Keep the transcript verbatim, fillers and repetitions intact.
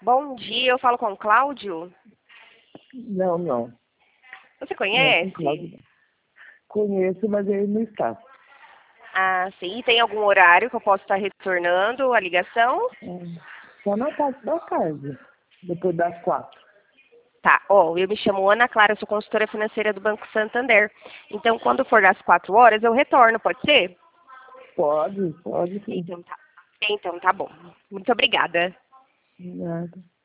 Bom dia, eu falo com o Cláudio. Não, não. Você Não, conhece? com Cláudio não. Conheço, mas ele não está. Ah, sim. Tem algum horário que eu posso estar retornando a ligação? É, só na parte da tarde, depois das quatro. Tá. Ó, eu me chamo Ana Clara, sou consultora financeira do Banco Santander. Então, quando for das quatro horas, eu retorno, pode ser? Pode, pode sim. Então tá. Então tá bom. Muito obrigada. Nada.